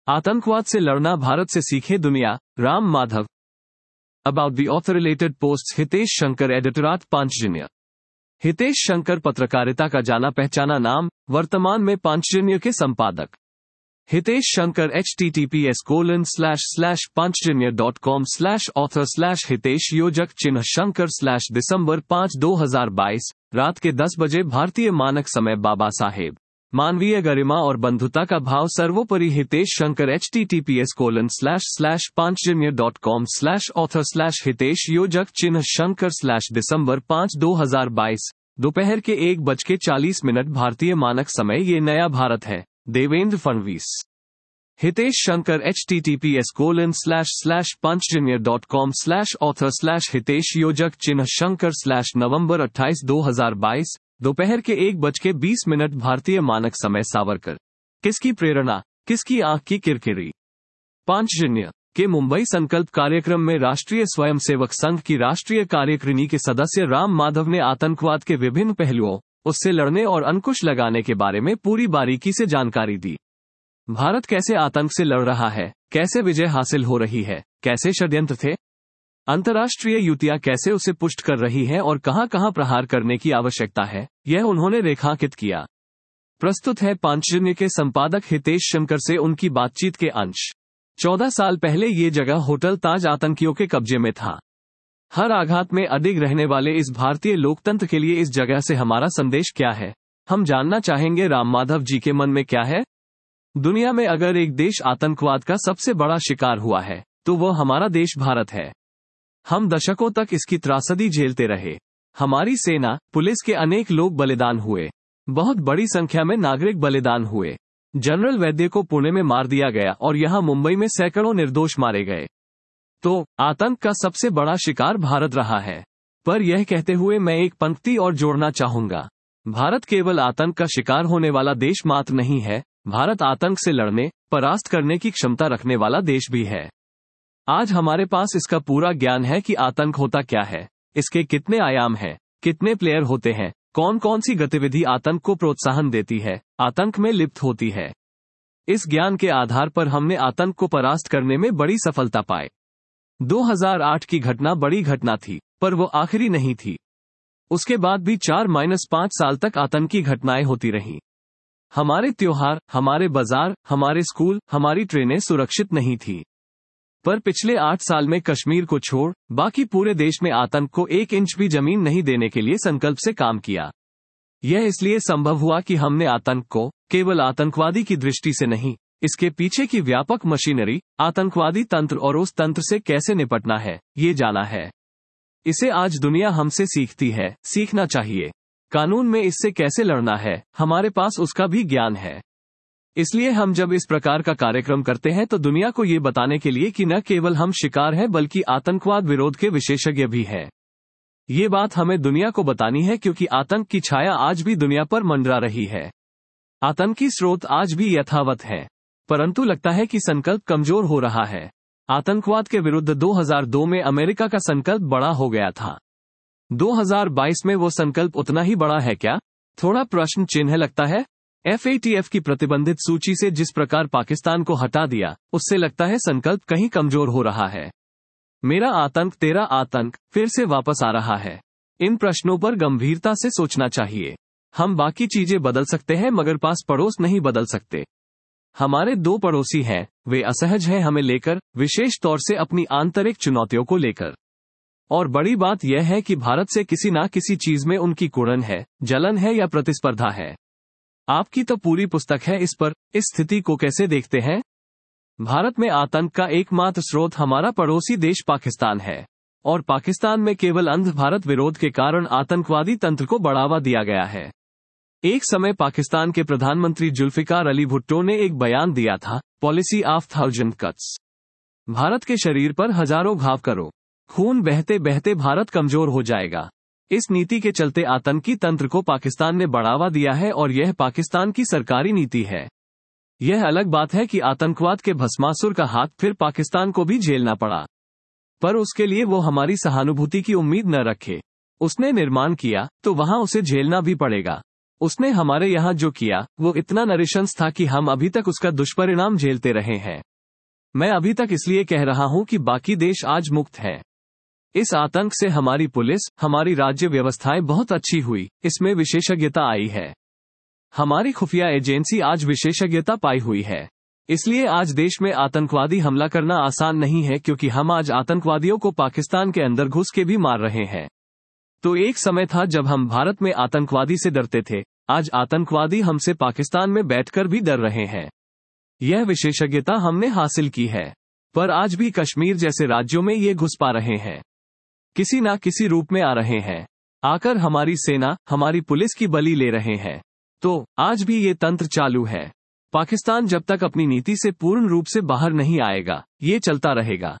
आतंकवाद से लड़ना भारत से सीखे दुनिया, Ram Madhav. About the author related posts Hitesh Shankar editor at Panchjanya. Hitesh Shankar पत्रकारिता का जाना पहचाना नाम, वर्तमान में पांचजन्य के संपादक। हितेश शंकर https://panchjanya.com/author/हितेश योजक चिन्ह शंकर /December 5, 2022 रात के 10 बजे भारतीय मानक समय। बाबा साहेब मानवीय गरिमा और बंधुता का भाव सर्वोपरि। हितेश शंकर https://panchjanya.com/author/हितेश योजक चिन्ह शंकर /December 5, 2022 दोपहर के 1:40 भारतीय मानक समय। ये नया भारत है। देवेंद्र फडणवीस। हितेश शंकर https://panchjanya.com/author/हितेश योजक चिन्ह शंकर /November 28, 2022 दोपहर के 1:20 भारतीय मानक समय। सावरकर किसकी प्रेरणा, किसकी आंख की किरकिरी। पांचजन्य के मुंबई संकल्प कार्यक्रम में राष्ट्रीय स्वयंसेवक संघ की राष्ट्रीय कार्यकारिणी के सदस्य राम माधव ने आतंकवाद के विभिन्न पहलुओं, उससे लड़ने और अंकुश लगाने के बारे में पूरी बारीकी से जानकारी दी। भारत कैसे आतंक से लड़ रहा है, कैसे विजय हासिल हो रही है, कैसे षड्यंत्र थे, अंतर्राष्ट्रीय युतियां कैसे उसे पुष्ट कर रही हैं और कहां कहां प्रहार करने की आवश्यकता है, यह उन्होंने रेखांकित किया। प्रस्तुत है पांचजन्य के संपादक हितेश शंकर से उनकी बातचीत के अंश। 14 साल पहले ये जगह होटल ताज आतंकियों के कब्जे में था। हर आघात में अडिग रहने वाले इस भारतीय लोकतंत्र के लिए इस जगह से हमारा संदेश क्या है, हम जानना चाहेंगे। राम माधव जी के मन में क्या है? दुनिया में अगर एक देश आतंकवाद का सबसे बड़ा शिकार हुआ है तो वो हमारा देश भारत है। हम दशकों तक इसकी त्रासदी झेलते रहे। हमारी सेना, पुलिस के अनेक लोग बलिदान हुए। बहुत बड़ी संख्या में नागरिक बलिदान हुए। जनरल वैद्य को पुणे में मार दिया गया और यहां मुंबई में सैकड़ों निर्दोष मारे गए। तो आतंक का सबसे बड़ा शिकार भारत रहा है। पर यह कहते हुए मैं एक पंक्ति और जोड़ना चाहूंगा। भारत केवल आतंक का शिकार होने वाला देश मात्र नहीं है, भारत आतंक से लड़ने, परास्त करने की क्षमता रखने वाला देश भी है। आज हमारे पास इसका पूरा ज्ञान है कि आतंक होता क्या है, इसके कितने आयाम हैं, कितने प्लेयर होते हैं, कौन कौन सी गतिविधि आतंक को प्रोत्साहन देती है, आतंक में लिप्त होती है। इस ज्ञान के आधार पर हमने आतंक को परास्त करने में बड़ी सफलता पाई। 2008 की घटना बड़ी घटना थी, पर वो आखिरी नहीं थी। उसके बाद भी 4-5 साल तक आतंकी घटनाएं होती रहीं। हमारे त्योहार, हमारे बाजार, हमारे स्कूल, हमारी ट्रेनें सुरक्षित नहीं थी। पर पिछले 8 साल में कश्मीर को छोड़ बाकी पूरे देश में आतंक को 1 इंच भी जमीन नहीं देने के लिए संकल्प से काम किया। यह इसलिए संभव हुआ कि हमने आतंक को केवल आतंकवादी की दृष्टि से नहीं, इसके पीछे की व्यापक मशीनरी, आतंकवादी तंत्र और उस तंत्र से कैसे निपटना है, ये जाना है। इसे आज दुनिया हमसे सीखती है, सीखना चाहिए। कानून में इससे कैसे लड़ना है, हमारे पास उसका भी ज्ञान है। इसलिए हम जब इस प्रकार का कार्यक्रम करते हैं तो दुनिया को ये बताने के लिए कि न केवल हम शिकार हैं बल्कि आतंकवाद विरोध के विशेषज्ञ भी हैं। ये बात हमें दुनिया को बतानी है क्योंकि आतंक की छाया आज भी दुनिया पर मंडरा रही है। आतंकी स्रोत आज भी यथावत हैं, परंतु लगता है कि संकल्प कमजोर हो रहा है। आतंकवाद के विरुद्ध 2002 में अमेरिका का संकल्प बड़ा हो गया था। 2022 में वो संकल्प उतना ही बड़ा है क्या? थोड़ा प्रश्न चिन्ह लगता है। FATF की प्रतिबंधित सूची से जिस प्रकार पाकिस्तान को हटा दिया, उससे लगता है संकल्प कहीं कमजोर हो रहा है। मेरा आतंक, तेरा आतंक फिर से वापस आ रहा है। इन प्रश्नों पर गंभीरता से सोचना चाहिए। हम बाकी चीजें बदल सकते हैं मगर पास पड़ोस नहीं बदल सकते। हमारे 2 पड़ोसी हैं, वे असहज हैं हमें लेकर, विशेष तौर से अपनी आंतरिक चुनौतियों को लेकर। और बड़ी बात यह है कि भारत से किसी ना किसी चीज में उनकी कुड़न है, जलन है या प्रतिस्पर्धा है। आपकी तो पूरी पुस्तक है इस पर। इस स्थिति को कैसे देखते हैं? भारत में आतंक का एकमात्र स्रोत हमारा पड़ोसी देश पाकिस्तान है, और पाकिस्तान में केवल अंध भारत विरोध के कारण आतंकवादी तंत्र को बढ़ावा दिया गया है। एक समय पाकिस्तान के प्रधानमंत्री जुल्फिकार अली भुट्टो ने एक बयान दिया था, पॉलिसी ऑफ 1000 कट्स। भारत के शरीर पर हजारों घाव करो, खून बहते बहते भारत कमजोर हो जाएगा। इस नीति के चलते आतंकी तंत्र को पाकिस्तान ने बढ़ावा दिया है और यह पाकिस्तान की सरकारी नीति है। यह अलग बात है कि आतंकवाद के भस्मासुर का हाथ फिर पाकिस्तान को भी झेलना पड़ा, पर उसके लिए वो हमारी सहानुभूति की उम्मीद न रखे। उसने निर्माण किया तो वहां उसे झेलना भी पड़ेगा। उसने हमारे यहाँ जो किया वो इतना नृशंस था कि हम अभी तक उसका दुष्परिणाम झेलते रहे हैं। मैं अभी तक इसलिए कह रहा हूं कि बाकी देश आज मुक्त हैं। इस आतंक से हमारी पुलिस, हमारी राज्य व्यवस्थाएं बहुत अच्छी हुई, इसमें विशेषज्ञता आई है। हमारी खुफिया एजेंसी आज विशेषज्ञता पाई हुई है। इसलिए आज देश में आतंकवादी हमला करना आसान नहीं है, क्योंकि हम आज आतंकवादियों को पाकिस्तान के अंदर घुस के भी मार रहे हैं। तो एक समय था जब हम भारत में आतंकवादी से डरते थे, आज आतंकवादी हमसे पाकिस्तान में बैठकर भी डर रहे हैं। यह विशेषज्ञता हमने हासिल की है, पर आज भी कश्मीर जैसे राज्यों में ये घुस पा रहे हैं, किसी ना किसी रूप में आ रहे हैं, आकर हमारी सेना, हमारी पुलिस की बलि ले रहे हैं। तो आज भी ये तंत्र चालू है। पाकिस्तान जब तक अपनी नीति से पूर्ण रूप से बाहर नहीं आएगा, ये चलता रहेगा।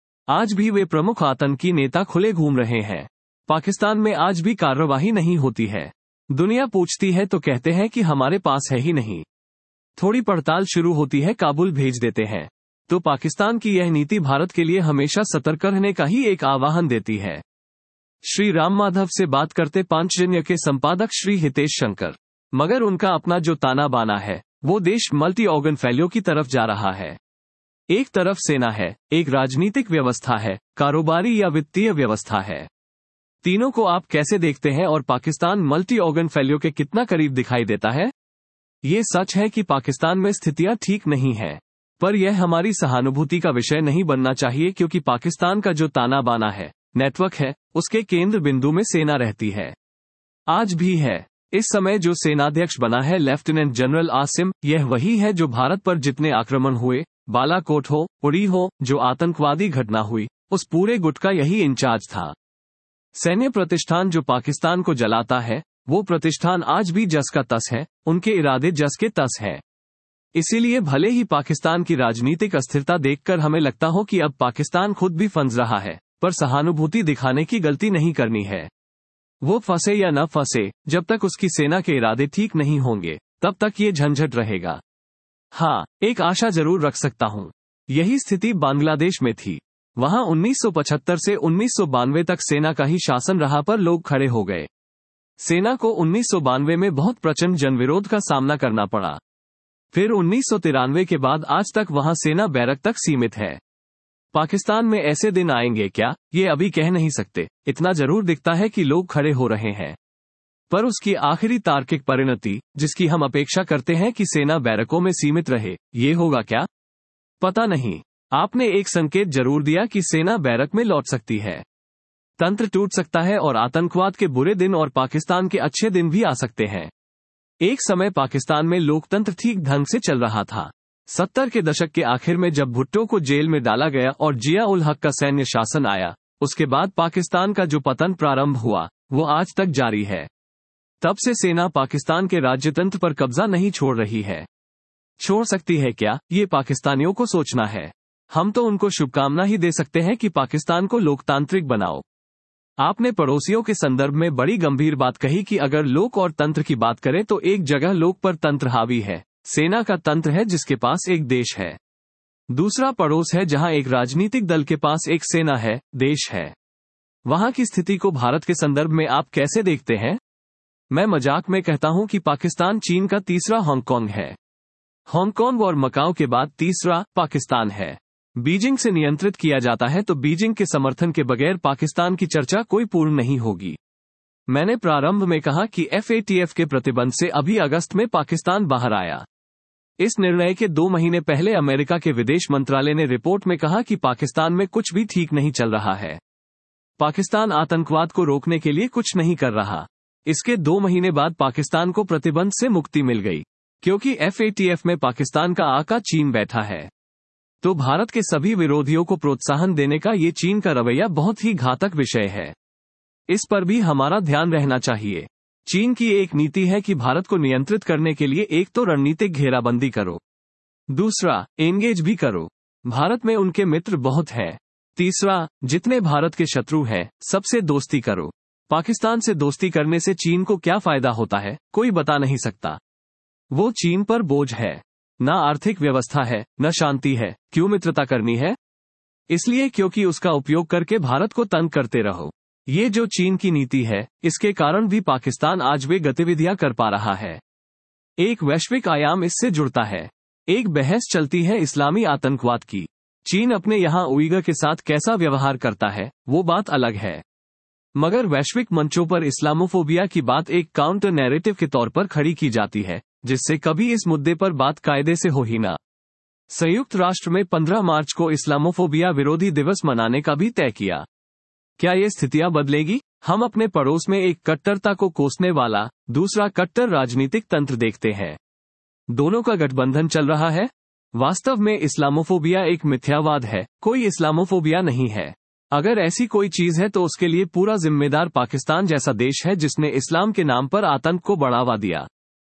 आज भी वे प्रमुख आतंकी नेता खुले घूम रहे हैं। पाकिस्तान में आज भी कार्रवाई नहीं होती है। दुनिया पूछती है तो कहते हैं कि हमारे पास है ही नहीं। थोड़ी पड़ताल शुरू होती है, काबुल भेज देते हैं। तो पाकिस्तान की यह नीति भारत के लिए हमेशा सतर्क रहने का ही एक आह्वान देती है। श्री राम माधव से बात करते पांचजन्य के संपादक श्री हितेश शंकर। मगर उनका अपना जो ताना बाना है, वो देश मल्टी ऑर्गन फैलियो की तरफ जा रहा है। एक तरफ सेना है, एक राजनीतिक व्यवस्था है, कारोबारी या वित्तीय व्यवस्था है। तीनों को आप कैसे देखते हैं और पाकिस्तान मल्टी ऑर्गन फैलियो के कितना करीब दिखाई देता है? ये सच है कि पाकिस्तान में स्थितियां ठीक नहीं है, पर यह हमारी सहानुभूति का विषय नहीं बनना चाहिए, क्योंकि पाकिस्तान का जो ताना बाना है, नेटवर्क है, उसके केंद्र बिंदु में सेना रहती है। आज भी है। इस समय जो सेनाध्यक्ष बना है लेफ्टिनेंट जनरल आसिम, यह वही है जो भारत पर जितने आक्रमण हुए, बालाकोट हो, उड़ी हो, जो आतंकवादी घटना हुई, उस पूरे गुट का यही इंचार्ज था। सैन्य प्रतिष्ठान जो पाकिस्तान को जलाता है, वो प्रतिष्ठान आज भी जस का तस है, उनके इरादे जस के तस है। इसीलिए भले ही पाकिस्तान की राजनीतिक अस्थिरता देखकर हमें लगता हो कि अब पाकिस्तान खुद भी फंस रहा है, पर सहानुभूति दिखाने की गलती नहीं करनी है। वो फंसे या न फंसे, जब तक उसकी सेना के इरादे ठीक नहीं होंगे, तब तक ये झंझट रहेगा। हाँ, एक आशा जरूर रख सकता हूँ। यही स्थिति बांग्लादेश में थी। वहां 1975 से 1992 तक सेना का ही शासन रहा, पर लोग खड़े हो गए। सेना को 1992 में बहुत प्रचंड जनविरोध का सामना करना पड़ा। फिर 1993 के बाद आज तक वहां सेना बैरक तक सीमित है। पाकिस्तान में ऐसे दिन आएंगे क्या, ये अभी कह नहीं सकते। इतना जरूर दिखता है कि लोग खड़े हो रहे हैं, पर उसकी आखिरी तार्किक परिणति, जिसकी हम अपेक्षा करते हैं कि सेना बैरकों में सीमित रहे, ये होगा क्या? पता नहीं। आपने एक संकेत जरूर दिया कि सेना बैरक में लौट सकती है। तंत्र टूट सकता है और आतंकवाद के बुरे दिन और पाकिस्तान के अच्छे दिन भी आ सकते हैं। एक समय पाकिस्तान में लोकतंत्र ठीक ढंग से चल रहा था। 70 के दशक के आखिर में जब भुट्टो को जेल में डाला गया और जिया उल हक का सैन्य शासन आया, उसके बाद पाकिस्तान का जो पतन प्रारंभ हुआ, वो आज तक जारी है। तब से सेना पाकिस्तान के राज्यतंत्र पर कब्जा नहीं छोड़ रही है। छोड़ सकती है क्या, ये पाकिस्तानियों को सोचना है। हम तो उनको शुभकामना ही दे सकते हैं कि पाकिस्तान को लोकतांत्रिक बनाओ। आपने पड़ोसियों के संदर्भ में बड़ी गंभीर बात कही कि अगर लोक और तंत्र की बात करें तो एक जगह लोक पर तंत्र हावी है, सेना का तंत्र है जिसके पास एक देश है। दूसरा पड़ोस है जहां एक राजनीतिक दल के पास एक सेना है, देश है। वहां की स्थिति को भारत के संदर्भ में आप कैसे देखते हैं? मैं मजाक में कहता हूं कि पाकिस्तान चीन का तीसरा हांगकांग है। हांगकांग और मकाओ के बाद तीसरा पाकिस्तान है। बीजिंग से नियंत्रित किया जाता है, तो बीजिंग के समर्थन के बगैर पाकिस्तान की चर्चा कोई पूर्ण नहीं होगी। मैंने प्रारंभ में कहा कि FATF के प्रतिबंध से अभी अगस्त में पाकिस्तान बाहर आया। इस निर्णय के 2 महीने पहले अमेरिका के विदेश मंत्रालय ने रिपोर्ट में कहा कि पाकिस्तान में कुछ भी ठीक नहीं चल रहा है। पाकिस्तान आतंकवाद को रोकने के लिए कुछ नहीं कर रहा। इसके 2 महीने बाद पाकिस्तान को प्रतिबंध से मुक्ति मिल गई, क्योंकि FATF में पाकिस्तान का आका चीन बैठा है। तो भारत के सभी विरोधियों को प्रोत्साहन देने का ये चीन का रवैया बहुत ही घातक विषय है। इस पर भी हमारा ध्यान रहना चाहिए। चीन की एक नीति है कि भारत को नियंत्रित करने के लिए एक तो रणनीतिक घेराबंदी करो, दूसरा एंगेज भी करो। भारत में उनके मित्र बहुत हैं। तीसरा, जितने भारत के शत्रु हैं, सबसे दोस्ती करो। पाकिस्तान से दोस्ती करने से चीन को क्या फायदा होता है, कोई बता नहीं सकता। वो चीन पर बोझ है। ना आर्थिक व्यवस्था है, न शांति है। क्यों मित्रता करनी है? इसलिए क्योंकि उसका उपयोग करके भारत को तंग करते रहो। ये जो चीन की नीति है, इसके कारण भी पाकिस्तान आज वे गतिविधियां कर पा रहा है। एक वैश्विक आयाम इससे जुड़ता है। एक बहस चलती है इस्लामी आतंकवाद की। चीन अपने यहाँ उइगर के साथ कैसा व्यवहार करता है, वो बात अलग है। मगर वैश्विक मंचों पर इस्लामोफोबिया की बात एक काउंटर नैरेटिव के तौर पर खड़ी की जाती है, जिससे कभी इस मुद्दे पर बात कायदे से हो ही ना। संयुक्त राष्ट्र में 15 मार्च को इस्लामोफोबिया विरोधी दिवस मनाने का भी तय किया। क्या ये स्थितियां बदलेगी? हम अपने पड़ोस में एक कट्टरता को कोसने वाला दूसरा कट्टर राजनीतिक तंत्र देखते हैं। दोनों का गठबंधन चल रहा है। वास्तव में इस्लामोफोबिया एक मिथ्यावाद है, कोई इस्लामोफोबिया नहीं है। अगर ऐसी कोई चीज है तो उसके लिए पूरा जिम्मेदार पाकिस्तान जैसा देश है, जिसने इस्लाम के नाम पर आतंक को बढ़ावा दिया।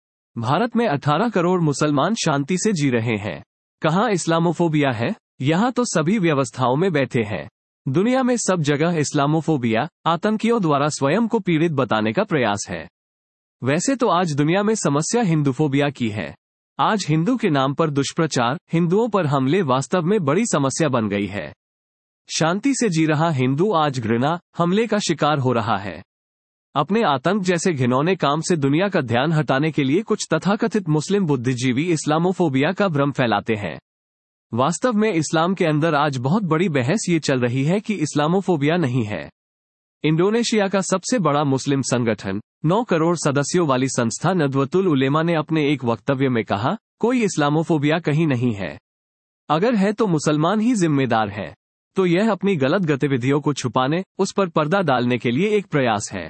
भारत में 18 करोड़ मुसलमान शांति से जी रहे हैं। कहाँ इस्लामोफोबिया है? यहाँ तो सभी व्यवस्थाओं में बैठे हैं। दुनिया में सब जगह इस्लामोफोबिया आतंकियों द्वारा स्वयं को पीड़ित बताने का प्रयास है। वैसे तो आज दुनिया में समस्या हिंदूफोबिया की है। आज हिंदू के नाम पर दुष्प्रचार, हिंदुओं पर हमले वास्तव में बड़ी समस्या बन गई है। शांति से जी रहा हिंदू आज घृणा, हमले का शिकार हो रहा है। अपने आतंक जैसे घिनौने काम से दुनिया का ध्यान हटाने के लिए कुछ तथाकथित मुस्लिम बुद्धिजीवी इस्लामोफोबिया का भ्रम फैलाते हैं। वास्तव में इस्लाम के अंदर आज बहुत बड़ी बहस ये चल रही है कि इस्लामोफोबिया नहीं है। इंडोनेशिया का सबसे बड़ा मुस्लिम संगठन, 9 करोड़ सदस्यों वाली संस्था नदवतुल उलेमा ने अपने एक वक्तव्य में कहा, कोई इस्लामोफोबिया कहीं नहीं है। अगर है तो मुसलमान ही जिम्मेदार है। तो यह अपनी गलत गतिविधियों को छुपाने, उस पर पर्दा डालने के लिए एक प्रयास है।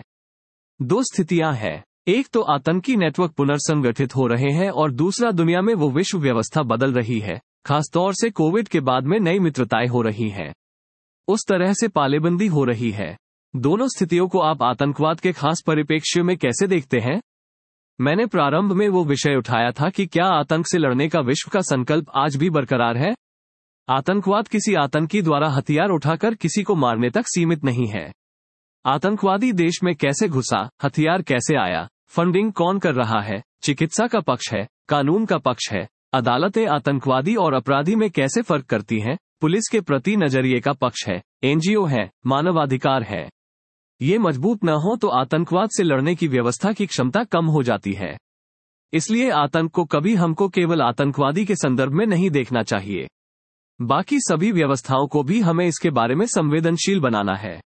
दो स्थितियां हैं, एक तो आतंकी नेटवर्क पुनर्संगठित हो रहे हैं और दूसरा दुनिया में वो विश्व व्यवस्था बदल रही है। खासतौर से कोविड के बाद में नई मित्रताएं हो रही हैं। उस तरह से पालेबंदी हो रही है। दोनों स्थितियों को आप आतंकवाद के खास परिप्रेक्ष्य में कैसे देखते हैं? मैंने प्रारंभ में वो विषय उठाया था कि क्या आतंक से लड़ने का विश्व का संकल्प आज भी बरकरार है? आतंकवाद किसी आतंकी द्वारा हथियार उठाकर किसी को मारने तक सीमित नहीं है। आतंकवादी देश में कैसे घुसा, हथियार कैसे आया, फंडिंग कौन कर रहा है, चिकित्सा का पक्ष है, कानून का पक्ष है, अदालतें आतंकवादी और अपराधी में कैसे फर्क करती हैं, पुलिस के प्रति नजरिए का पक्ष है, एनजीओ है, मानवाधिकार है। ये मजबूत न हो तो आतंकवाद से लड़ने की व्यवस्था की क्षमता कम हो जाती है। इसलिए आतंक को कभी हमको केवल आतंकवादी के संदर्भ में नहीं देखना चाहिए। बाकी सभी व्यवस्थाओं को भी हमें इसके बारे में संवेदनशील बनाना है।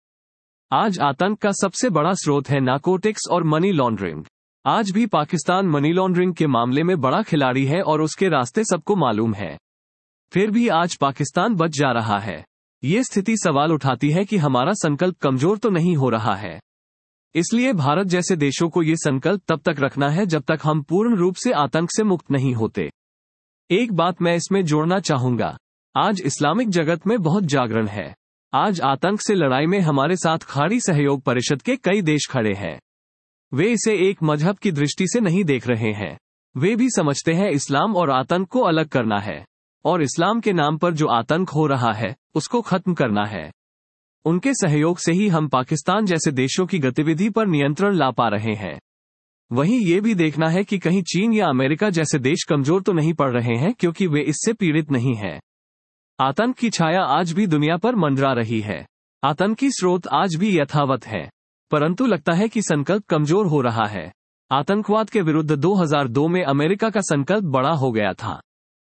आज आतंक का सबसे बड़ा स्रोत है नारकोटिक्स और मनी लॉन्ड्रिंग। आज भी पाकिस्तान मनी लॉन्ड्रिंग के मामले में बड़ा खिलाड़ी है और उसके रास्ते सबको मालूम है। फिर भी आज पाकिस्तान बच जा रहा है। ये स्थिति सवाल उठाती है कि हमारा संकल्प कमजोर तो नहीं हो रहा है। इसलिए भारत जैसे देशों को ये संकल्प तब तक रखना है जब तक हम पूर्ण रूप से आतंक से मुक्त नहीं होते। एक बात मैं इसमें जोड़ना चाहूंगा, आज इस्लामिक जगत में बहुत जागरण है। आज आतंक से लड़ाई में हमारे साथ खाड़ी सहयोग परिषद के कई देश खड़े हैं। वे इसे एक मजहब की दृष्टि से नहीं देख रहे हैं। वे भी समझते हैं इस्लाम और आतंक को अलग करना है और इस्लाम के नाम पर जो आतंक हो रहा है उसको खत्म करना है। उनके सहयोग से ही हम पाकिस्तान जैसे देशों की गतिविधि पर नियंत्रण ला पा रहे हैं। वहीं ये भी देखना है कि कहीं चीन या अमेरिका जैसे देश कमजोर तो नहीं पड़ रहे हैं, क्योंकि वे इससे पीड़ित नहीं हैं। आतंक की छाया आज भी दुनिया पर मंडरा रही है। आतंकी स्रोत आज भी यथावत है, परंतु लगता है कि संकल्प कमजोर हो रहा है। आतंकवाद के विरुद्ध 2002 में अमेरिका का संकल्प बड़ा हो गया था।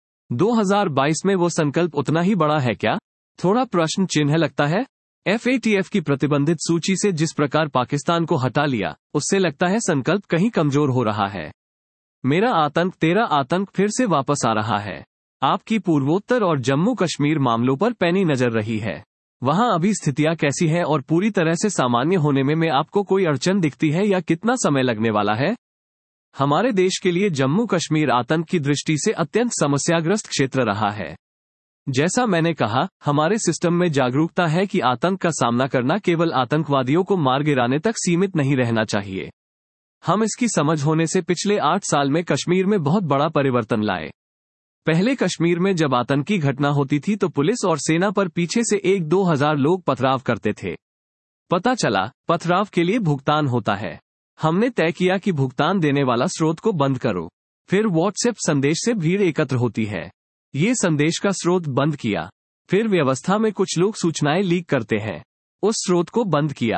2022 में वो संकल्प उतना ही बड़ा है क्या? थोड़ा प्रश्न चिन्ह लगता है। FATF की प्रतिबंधित सूची से जिस प्रकार पाकिस्तान को हटा लिया, उससे लगता है संकल्प कहीं कमजोर हो रहा है। मेरा आतंक तेरा आतंक फिर से वापस आ रहा है। आपकी पूर्वोत्तर और जम्मू कश्मीर मामलों पर पैनी नजर रही है। वहां अभी स्थितियां कैसी हैं और पूरी तरह से सामान्य होने में आपको कोई अड़चन दिखती है या कितना समय लगने वाला है? हमारे देश के लिए जम्मू कश्मीर आतंक की दृष्टि से अत्यंत समस्याग्रस्त क्षेत्र रहा है। जैसा मैंने कहा, हमारे सिस्टम में जागरूकता है कि आतंक का सामना करना केवल आतंकवादियों को मार गिराने तक सीमित नहीं रहना चाहिए। हम इसकी समझ होने से पिछले 8 साल में कश्मीर में बहुत बड़ा परिवर्तन लाए। पहले कश्मीर में जब आतंकी घटना होती थी तो पुलिस और सेना पर पीछे से 1-2 हजार लोग पथराव करते थे। पता चला पथराव के लिए भुगतान होता है। हमने तय किया कि भुगतान देने वाला स्रोत को बंद करो। फिर व्हाट्सएप संदेश से भीड़ एकत्र होती है। ये संदेश का स्रोत बंद किया। फिर व्यवस्था में कुछ लोग सूचनाएं लीक करते हैं। उस स्रोत को बंद किया।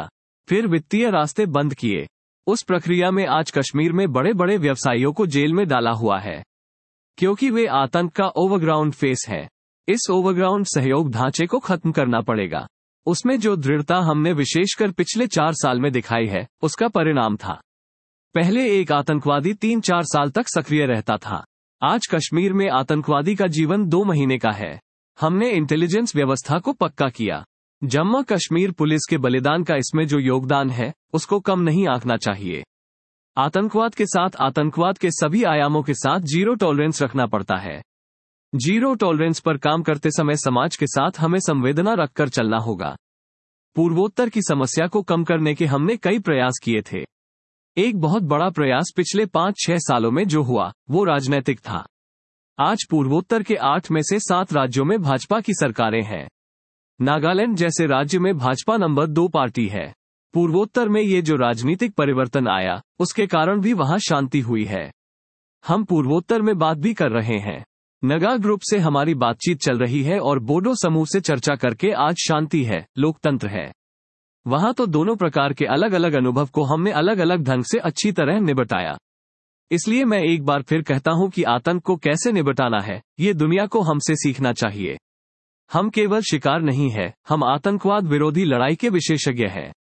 फिर वित्तीय रास्ते बंद किए। उस प्रक्रिया में आज कश्मीर में बड़े बड़े व्यवसायियों को जेल में डाला हुआ है, क्योंकि वे आतंक का ओवरग्राउंड फेस है। इस ओवरग्राउंड सहयोग ढांचे को खत्म करना पड़ेगा। उसमें जो दृढ़ता हमने विशेषकर पिछले 4 साल में दिखाई है, उसका परिणाम था। पहले एक आतंकवादी 3-4 साल तक सक्रिय रहता था। आज कश्मीर में आतंकवादी का जीवन 2 महीने का है। हमने इंटेलिजेंस व्यवस्था को पक्का किया। जम्मू कश्मीर पुलिस के बलिदान का इसमें जो योगदान है, उसको कम नहीं आंकना चाहिए। आतंकवाद के साथ आतंकवाद के सभी आयामों के साथ जीरो टॉलरेंस रखना पड़ता है। जीरो टॉलरेंस पर काम करते समय समाज के साथ हमें संवेदना रखकर चलना होगा। पूर्वोत्तर की समस्या को कम करने के हमने कई प्रयास किए थे। एक बहुत बड़ा प्रयास पिछले 5-6 सालों में जो हुआ, वो राजनीतिक था। आज पूर्वोत्तर के 8 में से 7 राज्यों में भाजपा की सरकारें हैं। नागालैंड जैसे राज्य में भाजपा नंबर 2 पार्टी है। पूर्वोत्तर में ये जो राजनीतिक परिवर्तन आया, उसके कारण भी वहां शांति हुई है। हम पूर्वोत्तर में बात भी कर रहे हैं। नगा ग्रुप से हमारी बातचीत चल रही है और बोडो समूह से चर्चा करके आज शांति है, लोकतंत्र है। वहां तो दोनों प्रकार के अलग अलग अनुभव को हमने अलग अलग ढंग से अच्छी तरह निपटाया। इसलिए मैं एक बार फिर कहता हूं कि आतंक को कैसे निपटाना है, ये दुनिया को हमसे सीखना चाहिए। हम केवल शिकार नहीं है, हम आतंकवाद विरोधी लड़ाई के विशेषज्ञ हैं।